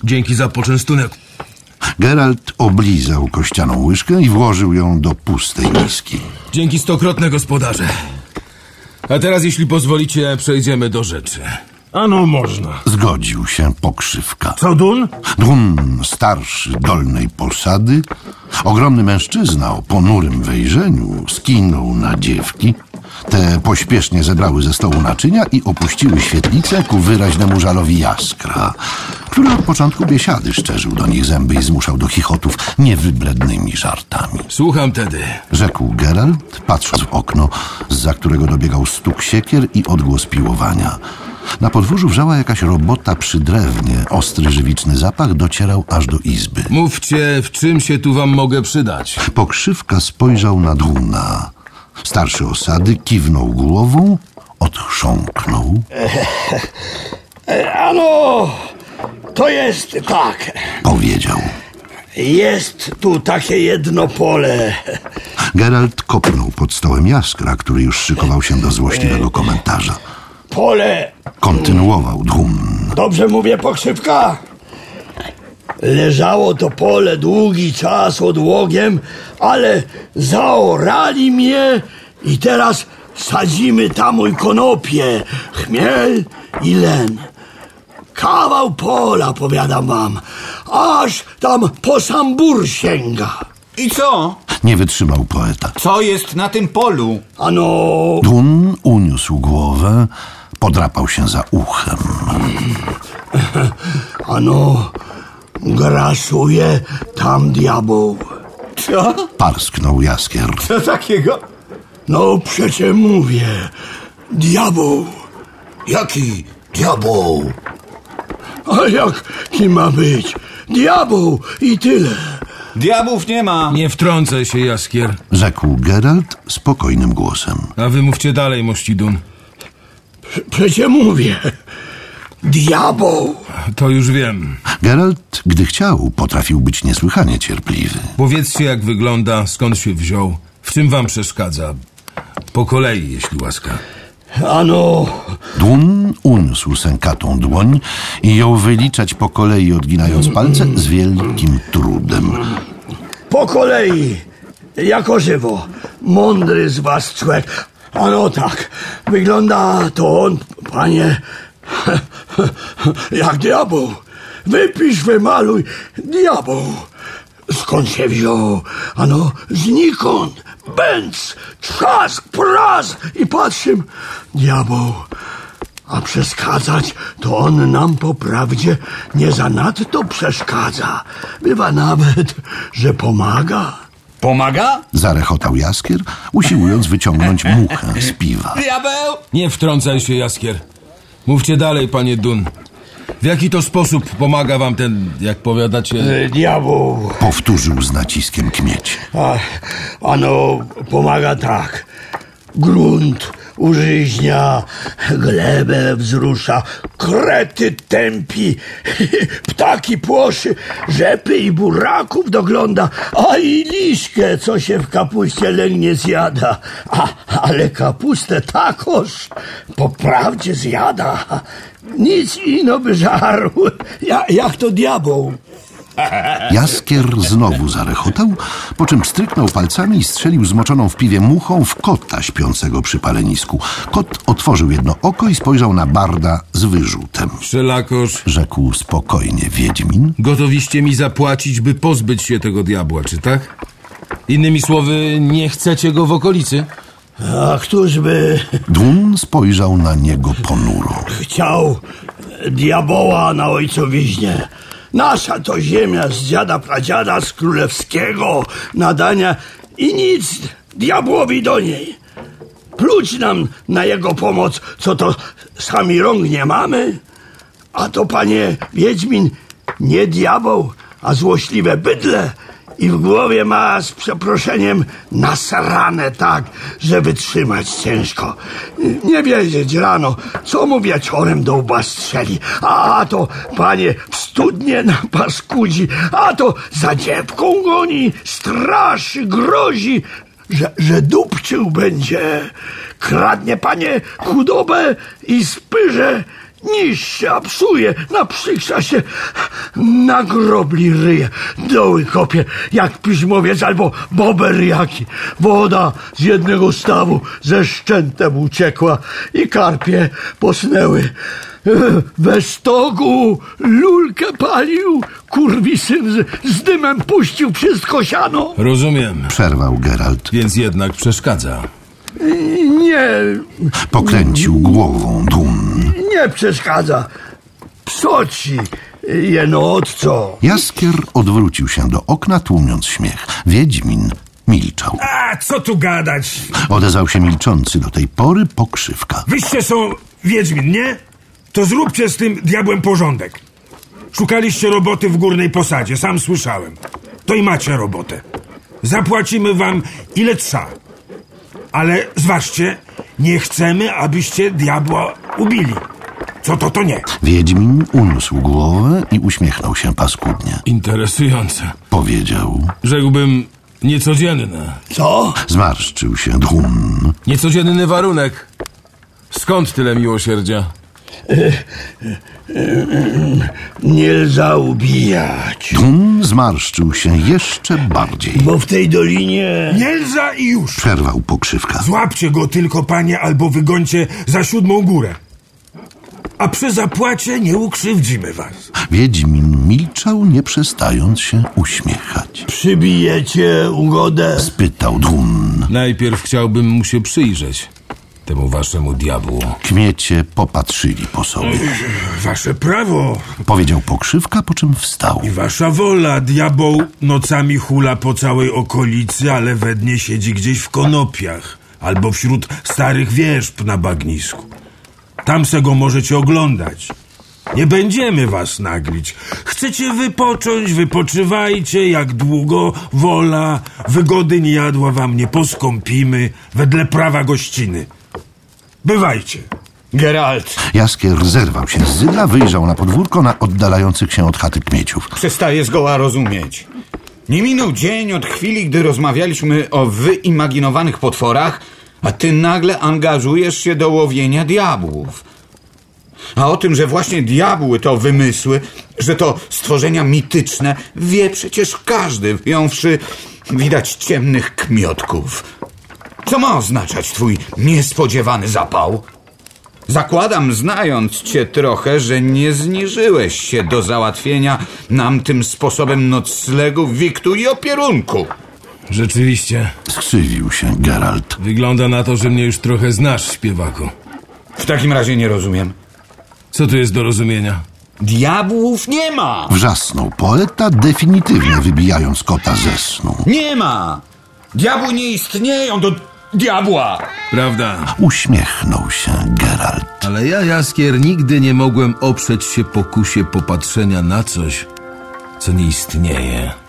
Dzięki za poczęstunek. Geralt oblizał kościaną łyżkę i włożył ją do pustej miski. Dzięki stokrotne, gospodarze. A teraz, jeśli pozwolicie, przejdziemy do rzeczy. Ano można. Zgodził się Pokrzywka. Co Dun? Dun, starszy dolnej posady, ogromny mężczyzna o ponurym wejrzeniu, skinął na dziewki. Te pośpiesznie zebrały ze stołu naczynia i opuściły świetlicę ku wyraźnemu żalowi Jaskra, który od początku biesiady szczerzył do nich zęby i zmuszał do chichotów niewyblednymi żartami. Słucham tedy. Rzekł Geralt, patrząc w okno, zza którego dobiegał stuk siekier i odgłos piłowania. Na podwórzu wrzała jakaś robota przy drewnie. Ostry, żywiczny zapach docierał aż do izby. Mówcie, w czym się tu wam mogę przydać? Pokrzywka spojrzał na Duna. Starszy osady kiwnął głową, odchrząknął. Ano, to jest tak. Powiedział. Jest tu takie jedno pole. Geralt kopnął pod stołem Jaskra, który już szykował się do złośliwego komentarza. Pole... Kontynuował Dun. Dobrze mówię, Pokrzywka? Leżało to pole długi czas odłogiem, ale zaorali mnie i teraz sadzimy tam konopie, chmiel i len. Kawał pola, powiadam wam, aż tam po sam bór sięga. I co? Nie wytrzymał poeta. Co jest na tym polu? Ano... Dun uniósł głowę, podrapał się za uchem. Ano, grasuje tam diabeł. Co? Parsknął Jaskier. Co takiego? No przecie mówię, diabeł. Jaki diabeł? A jaki ma być? Diabeł i tyle. Diabłów nie ma. Nie wtrącaj się, Jaskier. Rzekł Geralt spokojnym głosem. A wy mówcie dalej, mości Dun. Przecie mówię, diabeł. To już wiem. Geralt, gdy chciał, potrafił być niesłychanie cierpliwy. Powiedzcie, jak wygląda, skąd się wziął, w czym wam przeszkadza. Po kolei, jeśli łaska. Ano... Dun uniósł sękatą dłoń i jął wyliczać po kolei, odginając palce z wielkim trudem. Po kolei, jako żywo, mądry z was człowiek. Ano tak, wygląda to on, panie, jak diabeł. Wypisz, wymaluj, diabeł. Skąd się wziął? Ano, znikąd. Bęc, trzask, prask i patrzym, diabeł. A przeszkadzać to on nam po prawdzie nie zanadto przeszkadza. Bywa nawet, że pomaga. Pomaga? Zarechotał Jaskier, usiłując wyciągnąć muchę z piwa. Diabeł! Nie wtrącaj się, Jaskier. Mówcie dalej, panie Dun. W jaki to sposób pomaga wam ten, jak powiadacie... Diabeł. Powtórzył z naciskiem kmieć. Ano, pomaga tak. Grunt użyźnia, glebę wzrusza, krety tępi, ptaki płoszy, rzepy i buraków dogląda, a i liśkę, co się w kapuście lęgnie zjada. Ale kapustę takoż po prawdzie zjada. Nic ino by żarł, jak to diabeł. Jaskier znowu zarechotał, po czym stryknął palcami i strzelił zmoczoną w piwie muchą w kota śpiącego przy palenisku. Kot otworzył jedno oko i spojrzał na barda z wyrzutem. Wszelakoż... Rzekł spokojnie Wiedźmin. Gotowiście mi zapłacić, by pozbyć się tego diabła, czy tak? Innymi słowy, nie chcecie go w okolicy? A któż by Dun spojrzał na niego ponuro. chciał diaboła na ojcowiźnie? Nasza to ziemia z dziada pradziada, z królewskiego nadania i nic diabłowi do niej. Pluć nam na jego pomoc, co to sami rąk nie mamy? A to, panie Wiedźmin, nie diabeł, a złośliwe bydle i w głowie ma, z przeproszeniem, nasrane tak, że wytrzymać ciężko. Nie wiedzieć rano, co mu wieczorem do łba strzeli. A to, panie, w studnie napaskudzi, a to za dziewką goni, straszy, grozi, że dupczył będzie. Kradnie, panie, chudobę i spyrze niszczy, a psuje, naprzykrza się, na grobli ryje, doły kopie, jak piżmowiec albo bober jaki. Woda z jednego stawu ze szczętem uciekła i karpie posnęły. We stogu lulkę palił, kurwisyn z dymem puścił wszystko siano. Rozumiem, Przerwał Geralt. więc jednak przeszkadza. Nie, Pokręcił głową Dun. nie przeszkadza. Psoci, jeno od co? Jaskier odwrócił się do okna, tłumiąc śmiech. Wiedźmin milczał. A co tu gadać? Odezwał się milczący do tej pory Pokrzywka. Wyście są Wiedźmin, nie? To zróbcie z tym diabłem porządek. Szukaliście roboty w Górnej Posadzie, sam słyszałem. To i macie robotę. Zapłacimy wam ile trzeba. Ale zważcie, nie chcemy, abyście diabła ubili. Co to nie. Wiedźmin uniósł głowę i uśmiechnął się paskudnie. Interesujące. Powiedział. Rzekłbym, niecodzienne. Co? Zmarszczył się Dun. Niecodzienny warunek. Skąd tyle miłosierdzia? Nie zaubijać. Dun zmarszczył się jeszcze bardziej. Bo w tej dolinie... Nielza i już. Przerwał Pokrzywka. Złapcie go tylko, panie, albo wygońcie za 7. górę. A przy zapłacie nie ukrzywdzimy was. Wiedźmin milczał, nie przestając się uśmiechać. Przybijecie ugodę? Spytał Dun. Najpierw chciałbym mu się przyjrzeć, temu waszemu diabłu. Kmiecie popatrzyli po sobie. Wasze prawo Powiedział Pokrzywka, po czym wstał. i wasza wola. Diabeł nocami hula po całej okolicy, ale we dnie siedzi gdzieś w konopiach albo wśród starych wierzb na bagnisku. Tam se go możecie oglądać. Nie będziemy was naglić. Chcecie wypocząć, wypoczywajcie, jak długo wola. Wygody nie jadła wam nie poskąpimy, wedle prawa gościny. Bywajcie. Geralt, Jaskier zerwał się z zydla, wyjrzał na podwórko na oddalających się od chaty kmieciów. przestaję zgoła rozumieć. Nie minął dzień od chwili, gdy rozmawialiśmy o wyimaginowanych potworach, a ty nagle angażujesz się do łowienia diabłów. A o tym, że właśnie diabły to wymysły, że to stworzenia mityczne, wie przecież każdy, wyjąwszy widać ciemnych kmiotków. Co ma oznaczać twój niespodziewany zapał? Zakładam, znając cię trochę, że nie zniżyłeś się do załatwienia nam tym sposobem noclegu, wiktu i opierunku. Rzeczywiście, Skrzywił się Geralt. wygląda na to, że mnie już trochę znasz, śpiewaku. W takim razie nie rozumiem. Co tu jest do rozumienia? Diabłów nie ma! Wrzasnął poeta, definitywnie wybijając kota ze snu. Nie ma! Diabły nie istnieją do diabła! Prawda. Uśmiechnął się Geralt. Ale ja, Jaskier, nigdy nie mogłem oprzeć się pokusie popatrzenia na coś, co nie istnieje.